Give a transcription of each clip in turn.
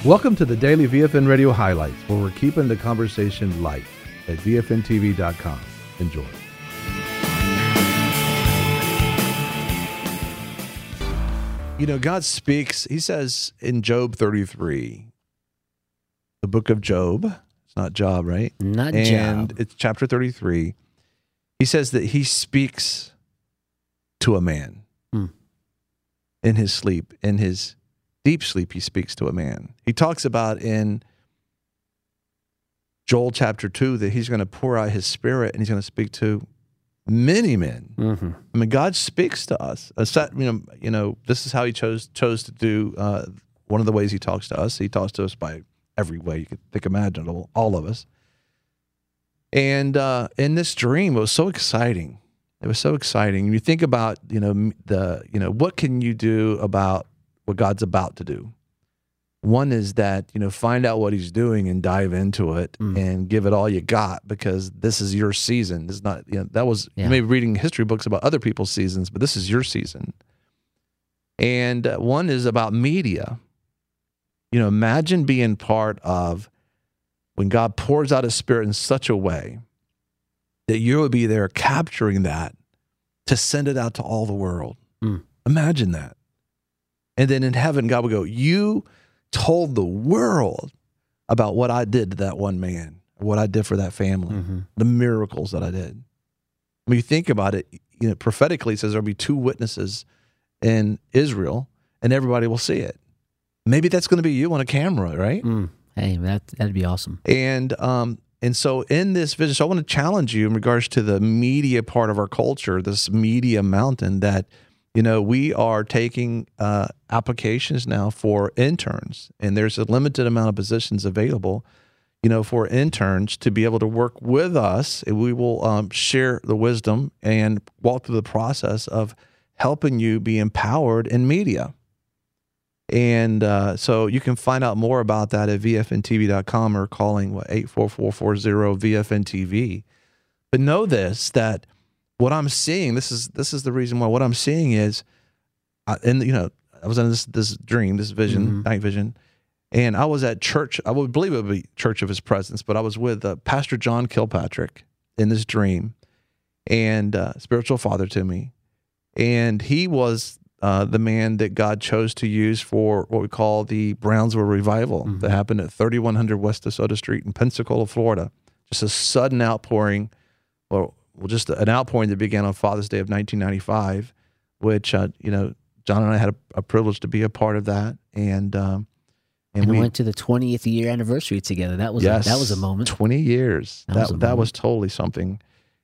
Welcome to the Daily VFN Radio Highlights, where we're keeping the conversation light at VFNTV.com. Enjoy. You know, God speaks, he says in Job 33, the book of Job, it's not Job, right? Not and Job. It's chapter 33. He says that he speaks to a man in his sleep, in his deep sleep, he speaks to a man. He talks about in Joel chapter 2 that he's going to pour out his spirit and he's going to speak to many men. Mm-hmm. I mean, God speaks to us. You know, this is how he chose to do. One of the ways he talks to us. He talks to us by every way you could think imaginable, all of us. And in this dream, it was so exciting. It was so exciting. You think about, what can you do about what God's about to do? One is that, find out what he's doing and dive into it and give it all you got, because this is your season. This is not, that was, you may be reading history books about other people's seasons, but this is your season. And one is about media. Imagine being part of when God pours out his spirit in such a way that you would be there capturing that to send it out to all the world. Imagine that. And then in heaven, God would go, you told the world about what I did to that one man, what I did for that family, the miracles that I did. When you think about it, prophetically it says there'll be 2 witnesses in Israel and everybody will see it. Maybe that's going to be you on a camera, right? Hey, that'd be awesome. And so in this vision, so I want to challenge you in regards to the media part of our culture, this media mountain, that we are taking applications now for interns, and there's a limited amount of positions available, for interns to be able to work with us. And we will share the wisdom and walk through the process of helping you be empowered in media. And so you can find out more about that at VFNTV.com or calling 84440-VFNTV. But know this, that what I'm seeing, this is the reason why. What I'm seeing is, I was in this dream, this vision, night vision, and I was at church. I would believe it would be Church of His Presence, but I was with Pastor John Kilpatrick in this dream, and spiritual father to me, and he was the man that God chose to use for what we call the Brownsville revival that happened at 3100 West DeSoto Street in Pensacola, Florida. Just a sudden outpouring, just an outpouring that began on Father's Day of 1995, which, John and I had a privilege to be a part of that. And we went to the 20th year anniversary together. That was a moment. 20 years. That was totally something.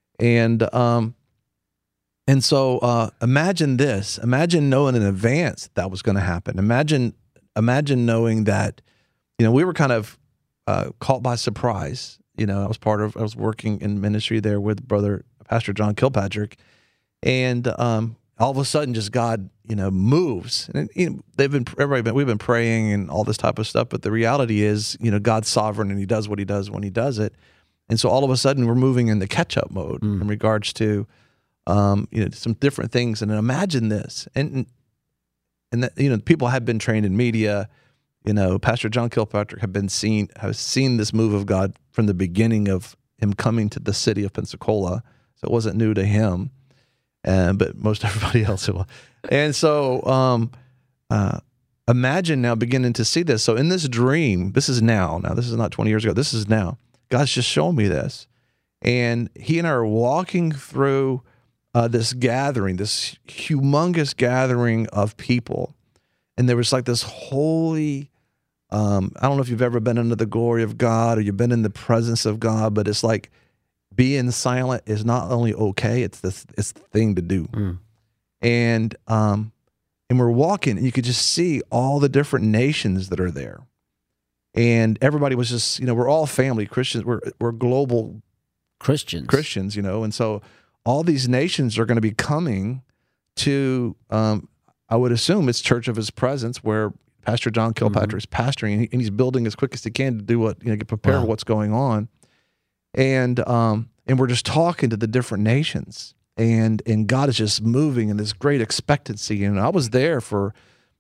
And so imagine this. Imagine knowing in advance that was going to happen. Imagine knowing that, we were kind of caught by surprise. I was working in ministry there with Brother Pastor John Kilpatrick, and all of a sudden, just God, moves. And we've been praying and all this type of stuff, but the reality is, God's sovereign and He does what He does when He does it. And so all of a sudden, we're moving in the catch-up mode in regards to, some different things. And imagine this, and that, people have been trained in media. Pastor John Kilpatrick has seen this move of God from the beginning of him coming to the city of Pensacola. So it wasn't new to him, but most everybody else it was. And so imagine now beginning to see this. So in this dream, this is now. Now, this is not 20 years ago. This is now. God's just showing me this. And he and I are walking through this gathering, this humongous gathering of people. And there was like this holy, I don't know if you've ever been under the glory of God or you've been in the presence of God, but it's like being silent is not only okay, it's the thing to do. And we're walking, and you could just see all the different nations that are there. And everybody was just, we're all family Christians. We're global Christians, and so all these nations are going to be coming to, I would assume it's Church of His Presence, where Pastor John Kilpatrick is pastoring, and he's building as quick as he can to do what, get prepared for what's going on. And we're just talking to the different nations, and God is just moving in this great expectancy. And I was there for,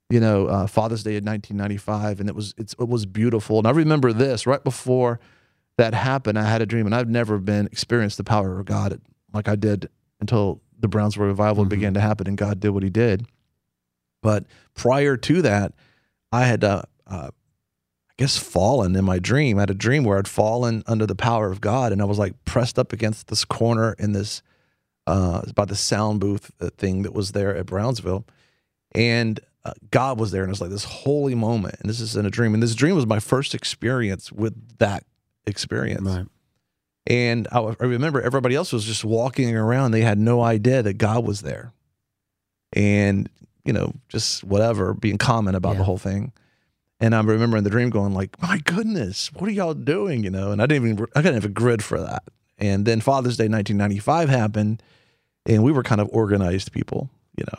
Father's Day in 1995, and it was beautiful. And I remember this right before that happened. I had a dream, and I've never experienced the power of God like I did until the Brownsville revival began to happen, and God did what He did. But prior to that, I had, I guess, fallen in my dream. I had a dream where I'd fallen under the power of God, and I was like pressed up against this corner in this, about the sound booth thing that was there at Brownsville, and God was there, and it was like this holy moment. And this is in a dream, and this dream was my first experience with that experience. Right. And I remember everybody else was just walking around. They had no idea that God was there, and just whatever, being common about the whole thing. And I remember in the dream going like, my goodness, what are y'all doing? And I couldn't have a grid for that. And then Father's Day 1995 happened, and we were kind of organized people,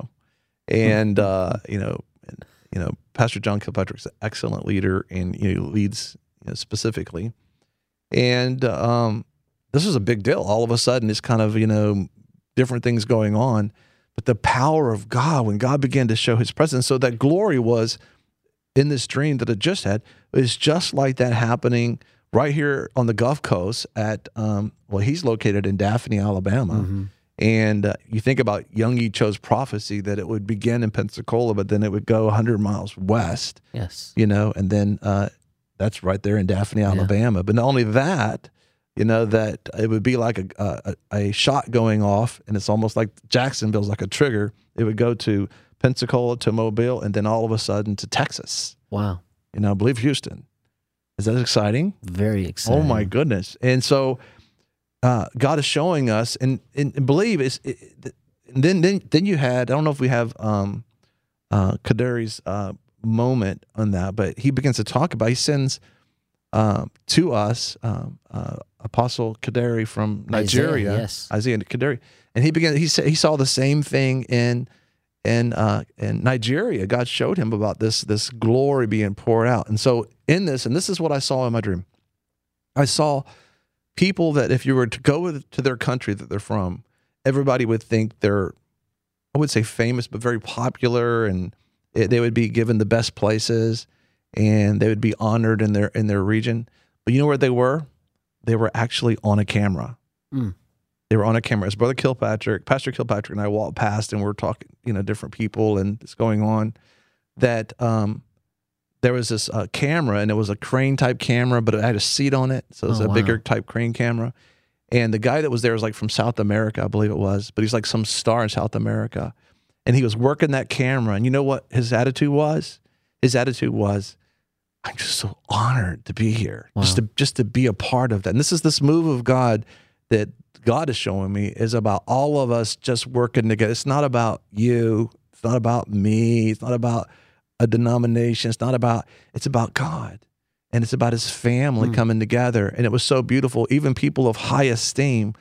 and Pastor John Kilpatrick's an excellent leader, and he leads specifically. And this was a big deal. All of a sudden, it's kind of different things going on. But the power of God, when God began to show His presence, so that glory was in this dream that I just had, is just like that happening right here on the Gulf Coast at, he's located in Daphne, Alabama. Mm-hmm. And you think about Young Yi Cho's prophecy that it would begin in Pensacola, but then it would go 100 miles west. Yes. And then that's right there in Daphne, Alabama. Yeah. But not only that, that it would be like a shot going off, and it's almost like Jacksonville's like a trigger. It would go to Pensacola, to Mobile, and then all of a sudden to Texas. Wow. I believe Houston. Is that exciting? Very exciting. Oh my goodness. And so God is showing us, and believe then you had, I don't know if we have Kadari's moment on that, but he begins to talk about, he sends to us Apostle Kadari from Nigeria, Isaiah Kadari, and he saw the same thing in Nigeria. God showed him about this glory being poured out. And so in this, and this is what I saw in my dream, I saw people that if you were to go to their country that they're from, everybody would think they're, I would say famous, but very popular, and they would be given the best places, and they would be honored in their region. But you know where they were? They were actually on a camera. Mm. They were on a camera. His brother Kilpatrick, Pastor Kilpatrick, and I walked past, and we're talking, different people, and it's going on. That there was this camera, and it was a crane type camera, but it had a seat on it, so it was a bigger type crane camera. And the guy that was there was like from South America, I believe it was, but he's like some star in South America, and he was working that camera. And you know what his attitude was? His attitude was, I'm just so honored to be here, just to be a part of that. And this move of God that God is showing me is about all of us just working together. It's not about you. It's not about me. It's not about a denomination. It's about God. And it's about His family coming together. And it was so beautiful. Even people of high esteem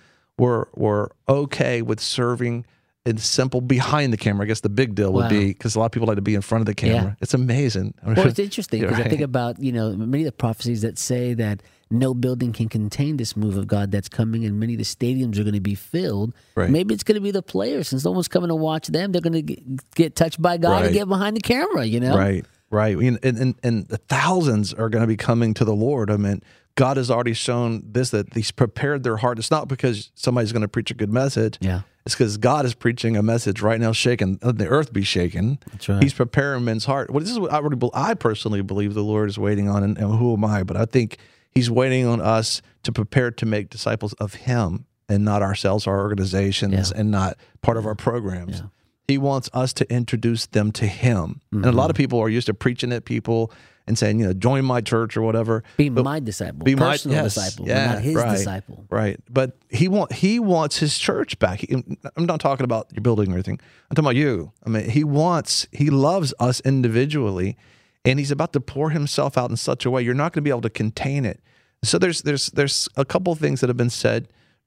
were okay with serving in simple behind the camera. I guess the big deal would be, because a lot of people like to be in front of the camera. Yeah. It's amazing. Well, it's interesting because I think about, many of the prophecies that say that no building can contain this move of God that's coming, and many of the stadiums are going to be filled. Right. Maybe it's going to be the players. Since no one's coming to watch them, they're going to get touched by God and get behind the camera, Right. And the thousands are going to be coming to the Lord. I mean, God has already shown this, that He's prepared their heart. It's not because somebody's going to preach a good message. Yeah. It's because God is preaching a message right now, shaking the earth be shaken. That's right. He's preparing men's heart. Well, this is what I personally believe the Lord is waiting on, and who am I? But I think He's waiting on us to prepare to make disciples of Him, and not ourselves, our organizations, and not part of our programs. Yeah. He wants us to introduce them to Him. Mm-hmm. And a lot of people are used to preaching at people and saying, join my church or whatever. Be my disciple, personal disciple, but not his disciple. Right. But he wants His church back. I'm not talking about your building or anything. I'm talking about you. I mean, He loves us individually, and He's about to pour Himself out in such a way you're not going to be able to contain it. So there's a couple of things that have been said.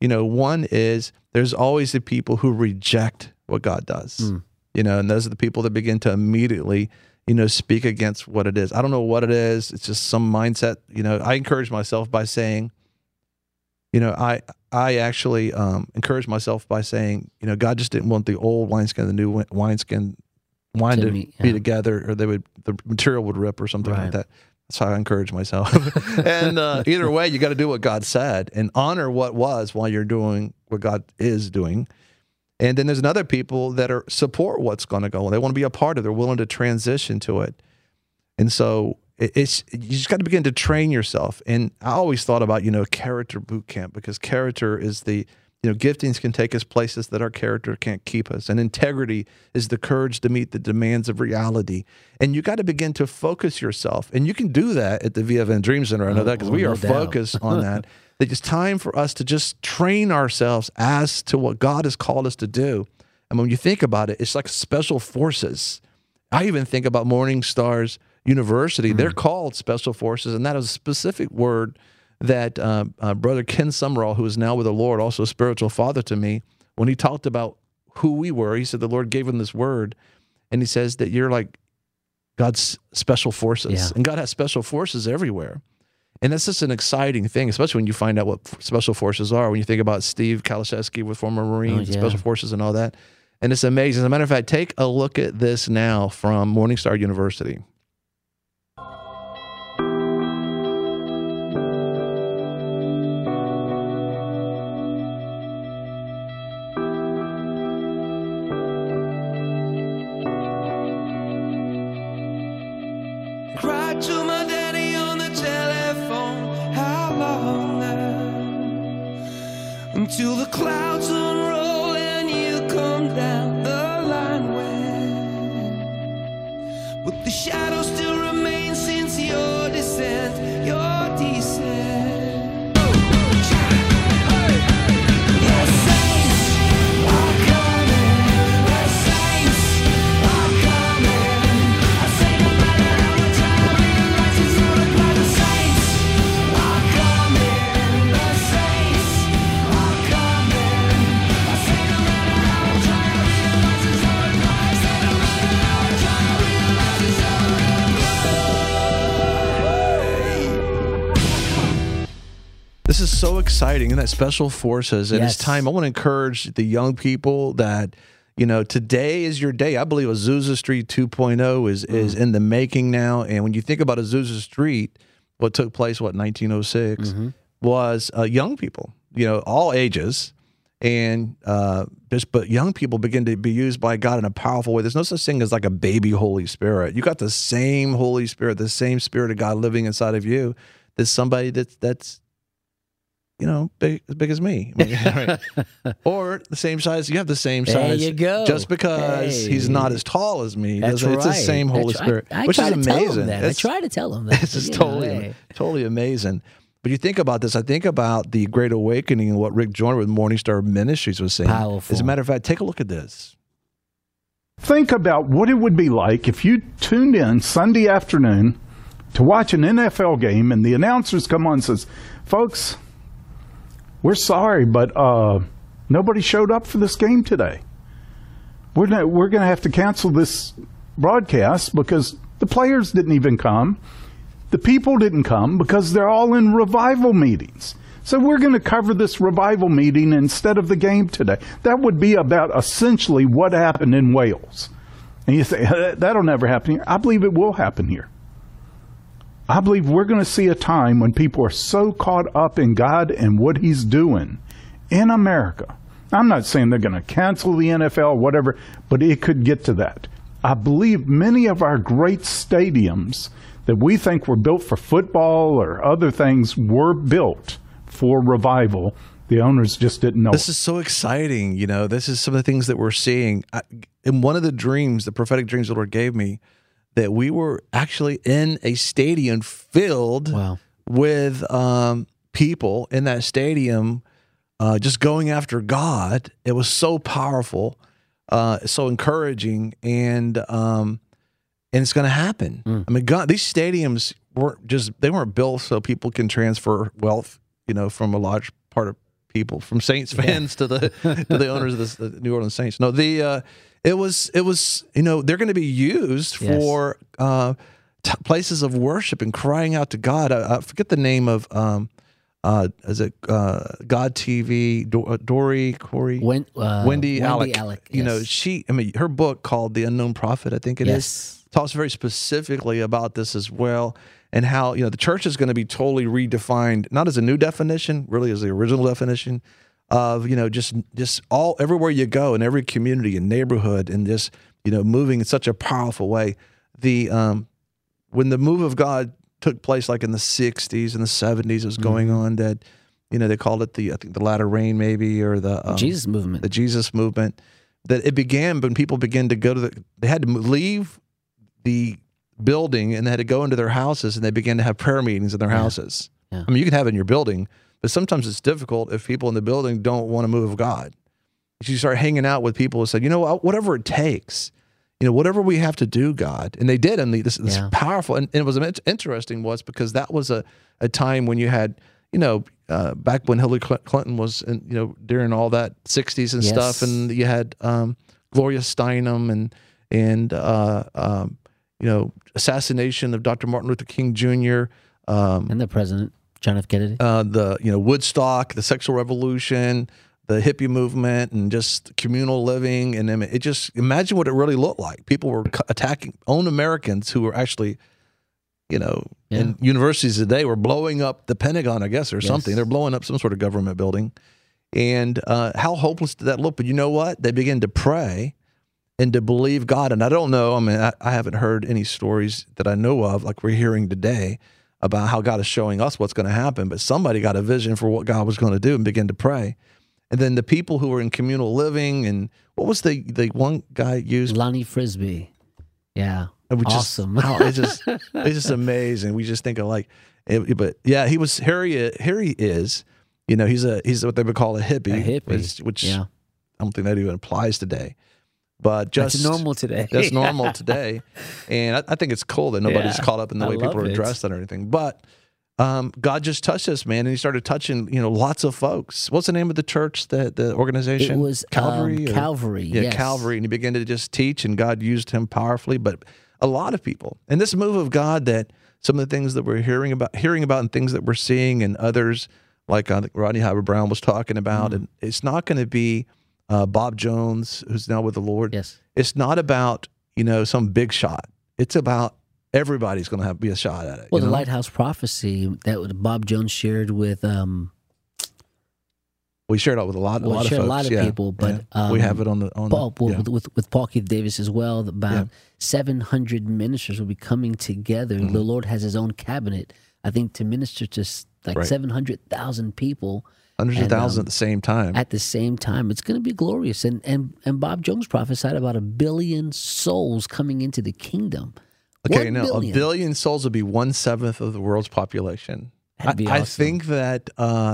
One is there's always the people who reject what God does, and those are the people that begin to immediately, speak against what it is. I don't know what it is. It's just some mindset. I encourage myself by saying, I encourage myself by saying, God just didn't want the old wineskin, the new wineskin wine to be together, or the material would rip or something like that. That's how I encourage myself. And either way, you got to do what God said and honor what was while you're doing what God is doing. And then there's another people that support what's going to go. They want to be a part of it. They're willing to transition to it. And so you just got to begin to train yourself. And I always thought about, character boot camp, because character is the, giftings can take us places that our character can't keep us. And integrity is the courage to meet the demands of reality. And you got to begin to focus yourself. And you can do that at the VFN Dream Center. I know that because we are focused on that. That it's time for us to just train ourselves as to what God has called us to do. And when you think about it, it's like special forces. I even think about Morning Stars University. They're called special forces, and that is a specific word that Brother Ken Summerall, who is now with the Lord, also a spiritual father to me, when he talked about who we were, he said the Lord gave him this word, and he says that you're like God's special forces. And God has special forces everywhere. And that's just an exciting thing, especially when you find out what special forces are, when you think about Steve Kalashevsky with former Marines, special forces and all that. And it's amazing. As a matter of fact, take a look at this now from Morning Star University. Cried to my daddy on the telephone, how long now? Until the clouds unroll and you come down the line when, but the shadows still remain since your descent, your descent. This is so exciting, and that special forces. And it's time. I want to encourage the young people that, today is your day. I believe Azusa Street 2.0 is in the making now. And when you think about Azusa Street, what took place, 1906, was young people, all ages. And but young people begin to be used by God in a powerful way. There's no such thing as like a baby Holy Spirit. You got the same Holy Spirit, the same Spirit of God living inside of you. There's somebody that's big as me. Or the same size. You have the same size. There you go. Just because he's not as tall as me. It's the same Holy Spirit, which is amazing. I try to tell him that. This is totally amazing. But you think about this, I think about the Great Awakening and what Rick Joyner with Morning Star Ministries was saying. Powerful. As a matter of fact, take a look at this. Think about what it would be like if you tuned in Sunday afternoon to watch an NFL game and the announcers come on and says, folks, we're sorry, but nobody showed up for this game today. We're going to have to cancel this broadcast because the players didn't even come. The people didn't come because they're all in revival meetings. So we're going to cover this revival meeting instead of the game today. That would be about essentially what happened in Wales. And you say, that'll never happen here. I believe it will happen here. I believe we're going to see a time when people are so caught up in God and what He's doing in America. I'm not saying they're going to cancel the NFL or whatever, but it could get to that. I believe many of our great stadiums that we think were built for football or other things were built for revival. The owners just didn't know. This is so exciting. This is some of the things that we're seeing. In one of the dreams, the prophetic dreams the Lord gave me, that we were actually in a stadium filled with people in that stadium just going after God. It was so powerful, so encouraging, and it's going to happen. I mean, God, these stadiums weren't built so people can transfer wealth, from a large part of people, from Saints fans to the owners of the New Orleans Saints. No, it was they're going to be used for places of worship and crying out to God. I forget the name of is it God TV? Dory Corey, Wendy Alec. You know, her book called The Unknown Prophet, I think it is, talks very specifically about this as well, and how the church is going to be totally redefined, not as a new definition, really as the original definition of just all everywhere you go in every community and neighborhood, and just moving in such a powerful way. When the move of God took place, like in the 60s and the 70s, it was going on, that they called it I think the latter rain, maybe, or the Jesus movement. The Jesus movement. That it began when people began to go to they had to leave the building and they had to go into their houses, and they began to have prayer meetings in their houses. Yeah. I mean, you can have it in your building, but sometimes it's difficult if people in the building don't want to move of God. If you start hanging out with people who say, whatever it takes, whatever we have to do, God. And they did. And this powerful. And it was interesting because that was a time when you had, back when Hillary Clinton was, during all that 60s and stuff. And you had Gloria Steinem and assassination of Dr. Martin Luther King Jr. And the president, John F. Kennedy. Woodstock, the sexual revolution, the hippie movement, and just communal living. And it just, imagine what it really looked like. People were attacking own Americans who were actually, in universities today were blowing up the Pentagon, I guess, or something. They're blowing up some sort of government building. And how hopeless did that look? But you know what? They began to pray and to believe God. And I don't know, I haven't heard any stories that I know of, like we're hearing today, about how God is showing us what's going to happen. But somebody got a vision for what God was going to do and began to pray. And then the people who were in communal living, and what was the one guy used? Lonnie Frisbee. Yeah. Awesome. It's just amazing. We just think of but yeah, here he is, he's what they would call a hippie. Which I don't think that even applies today. But just that's normal today. That's normal today. And I think it's cool that nobody's caught up in the way people are dressed and everything. But God just touched this man, and he started touching, lots of folks. What's the name of the church, the organization? It was Calvary. Calvary. Yeah, yes. Calvary. And he began to just teach, and God used him powerfully. But a lot of people, and this move of God, that some of the things that we're hearing about and things that we're seeing, and others like Rodney Howard-Browne was talking about, and it's not going to be Bob Jones, who's now with the Lord. Yes. It's not about, some big shot. It's about everybody's going to be a shot at it. Well, the Lighthouse Prophecy that Bob Jones shared with. We shared it with a lot of folks. A lot of people, but we have it on Paul with Paul Keith Davis as well. About 700 ministers will be coming together. The Lord has His own cabinet, I think, to minister to 700,000 people. Hundreds of thousands at the same time. At the same time. It's going to be glorious. And Bob Jones prophesied about 1 billion souls coming into the kingdom. Okay, now 1 billion souls would be 1/7 of the world's population. That'd be awesome. I think that,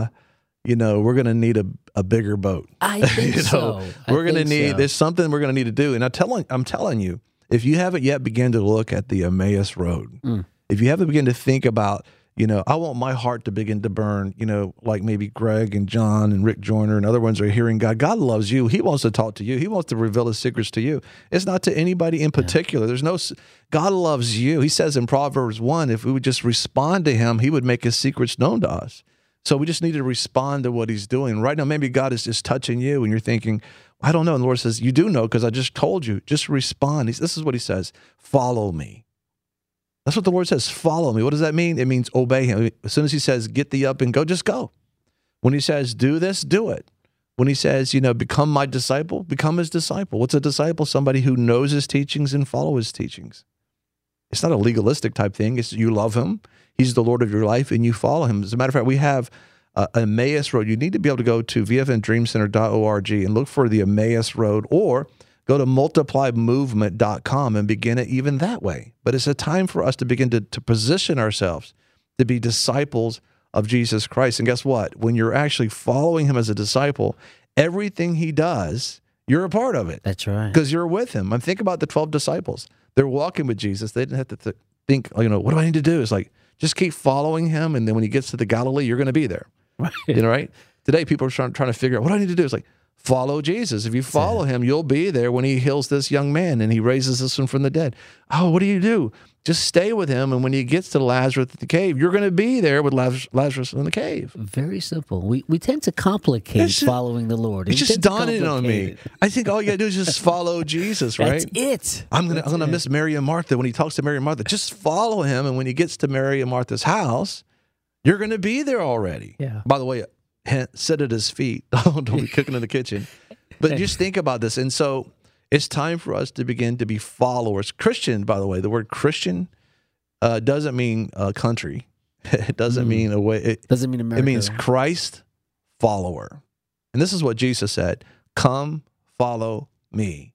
we're going to need a bigger boat. I think so. We're going to need, there's something we're going to need to do. And I'm telling you, if you haven't yet begun to look at the Emmaus Road, if you haven't begun to think about, I want my heart to begin to burn, like maybe Greg and John and Rick Joyner and other ones are hearing God. God loves you. He wants to talk to you. He wants to reveal His secrets to you. It's not to anybody in particular. God loves you. He says in Proverbs 1, if we would just respond to Him, He would make His secrets known to us. So we just need to respond to what He's doing. Right now, maybe God is just touching you and you're thinking, I don't know. And the Lord says, you do know, because I just told you. Just respond. This is what He says. Follow me. That's what the Lord says. Follow me. What does that mean? It means obey Him. As soon as He says, get thee up and go, just go. When He says, do this, do it. When He says, become my disciple, become His disciple. What's a disciple? Somebody who knows His teachings and follow His teachings. It's not a legalistic type thing. It's you love Him. He's the Lord of your life, and you follow Him. As a matter of fact, we have an Emmaus Road. You need to be able to go to vfndreamcenter.org and look for the Emmaus Road, or go to multiplymovement.com and begin it even that way. But it's a time for us to begin to position ourselves to be disciples of Jesus Christ. And guess what? When you're actually following Him as a disciple, everything He does, you're a part of it. That's right. Because you're with Him. Think about the 12 disciples. They're walking with Jesus. They didn't have to think, what do I need to do? It's like, just keep following Him, and then when He gets to the Galilee, you're going to be there. Right. Right? Today, people are trying to figure out, what do I need to do? It's like, follow Jesus. If you follow Him, you'll be there when He heals this young man and He raises this one from the dead. Oh, what do? Just stay with him, and when he gets to Lazarus at the cave, you're going to be there with Lazarus in the cave. Very simple. We tend to complicate following the Lord. It's just dawning on me. I think all you got to do is just follow Jesus, right? That's it. I'm gonna miss Mary and Martha when he talks to Mary and Martha. Just follow him, and when he gets to Mary and Martha's house, you're going to be there already. Yeah. By the way, sit at his feet. Don't be cooking in the kitchen. But just think about this. And so it's time for us to begin to be followers. Christian, by the way, the word Christian doesn't mean country. It doesn't mean a way. It doesn't mean America. It means Christ follower. And this is what Jesus said, come follow me.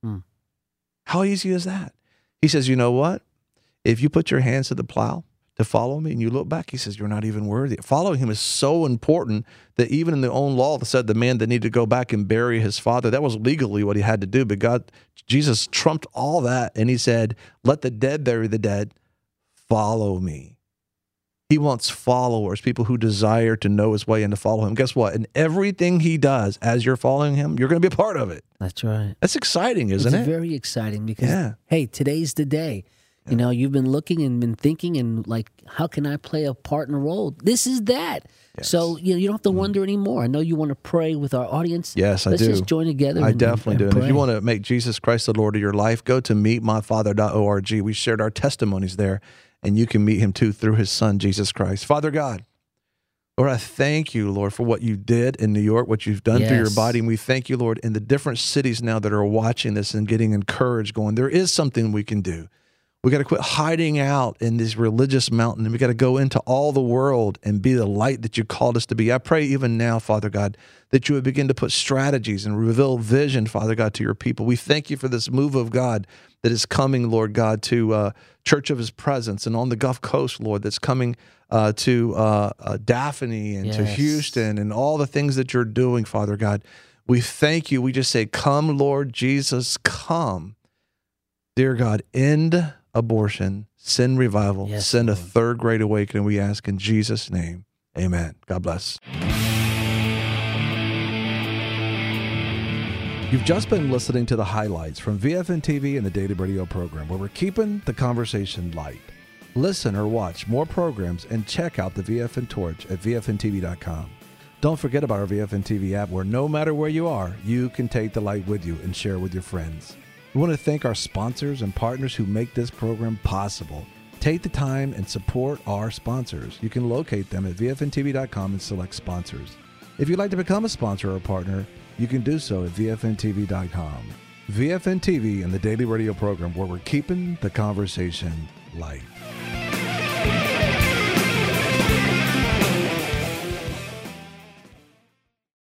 How easy is that? He says, you know what? If you put your hands to the plow to follow me and you look back, he says, you're not even worthy. Following him is so important that even in the own law that said the man that needed to go back and bury his father, that was legally what he had to do. But Jesus trumped all that, and he said, let the dead bury the dead, follow me. He wants followers, people who desire to know his way and to follow him. Guess what? In everything he does, as you're following him, you're going to be a part of it. That's right. That's exciting, isn't it? It's very exciting because, hey, today's the day. You know, you've been looking and been thinking and like, how can I play a part in a role? This is that. Yes. So you don't have to wonder anymore. I know you want to pray with our audience. Yes, I do. Let's just join together. I definitely do. And if you want to to make Jesus Christ the Lord of your life, go to meetmyfather.org. We shared our testimonies there, and you can meet him too through his son, Jesus Christ. Father God, Lord, I thank you, Lord, for what you did in New York, what you've done through your body. And we thank you, Lord, in the different cities now that are watching this and getting encouraged, going, there is something we can do. We got to quit hiding out in this religious mountain, and we got to go into all the world and be the light that you called us to be. I pray even now, Father God, that you would begin to put strategies and reveal vision, Father God, to your people. We thank you for this move of God that is coming, Lord God, to Church of His Presence and on the Gulf Coast, Lord, that's coming to Daphne and to Houston and all the things that you're doing, Father God. We thank you. We just say, come, Lord Jesus, come. Dear God, end abortion, send revival, send a third great awakening, we ask in Jesus' name. Amen. God bless. You've just been listening to the highlights from VFN TV and the Daily Radio program, where we're keeping the conversation light. Listen or watch more programs and check out the VFN Torch at VFNTV.com. Don't forget about our VFN TV app, where no matter where you are, you can take the light with you and share with your friends. We want to thank our sponsors and partners who make this program possible. Take the time and support our sponsors. You can locate them at VFNTV.com and select sponsors. If you'd like to become a sponsor or a partner, you can do so at VFNTV.com. VFN TV and the Daily Radio program, where we're keeping the conversation light.